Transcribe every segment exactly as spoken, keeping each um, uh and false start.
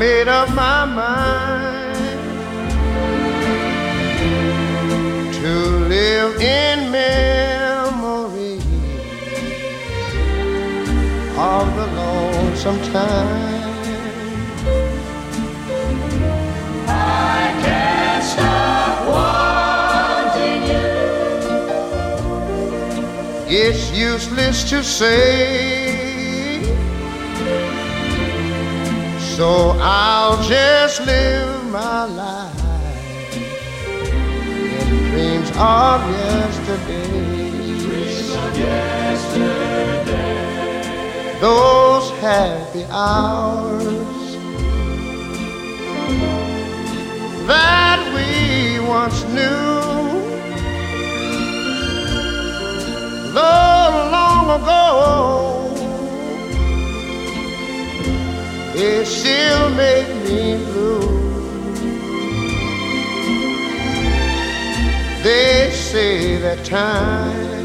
made up my mind to live in memories of the lonesome time. I can't stop wanting you. It's useless to say, so I'll just live my life in dreams of yesterday. Dreams of yesterday. Those happy hours that we once knew, though long ago, it still make me blue. They say that time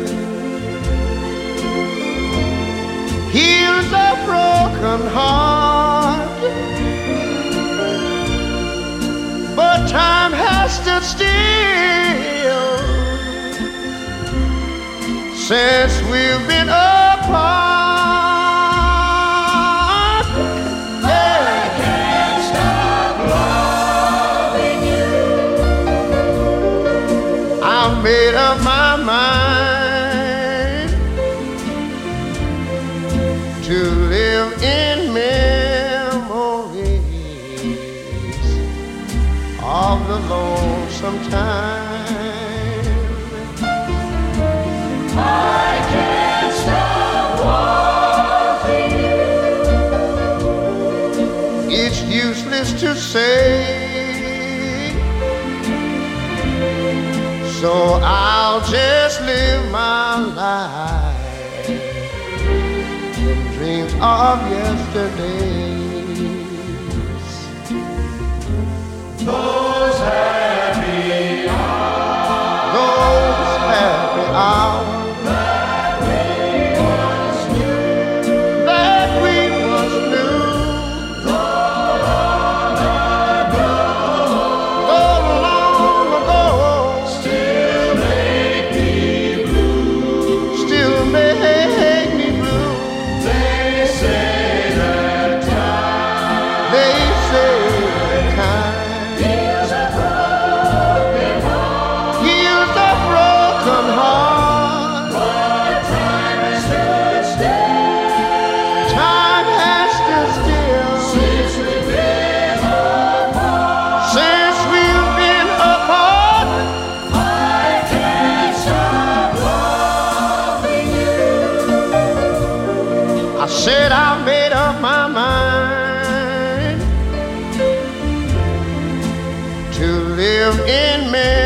heals a broken heart, but time has stood still since we've been apart. Yeah. I can't stop loving you. I've made up my mind to live in memories of the lonesome time. I can't stop wanting you. It's useless to say, so I'll just live my life in dreams of yesterdays. Those happy hours, Those happy hours that we once knew, that we once knew, though long ago, oh, long ago, still make me blue. still make me blue. They say that time They say that time heals a broken heart, heals a broken heart. but time has stood still Time has stood still since we've been apart. since we've been apart. I can't stop loving you. I said I made up my mind to live in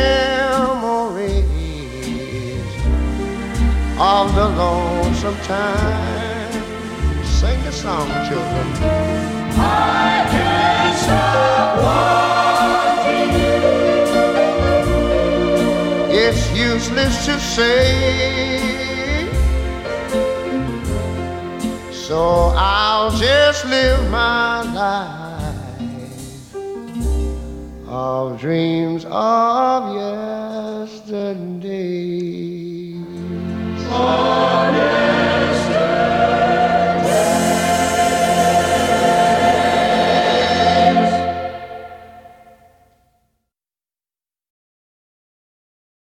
memories of the lonesome time. Sing the song, children. I can't stop wanting you. It's useless to say, so I'll just live my life of dreams of yesterday.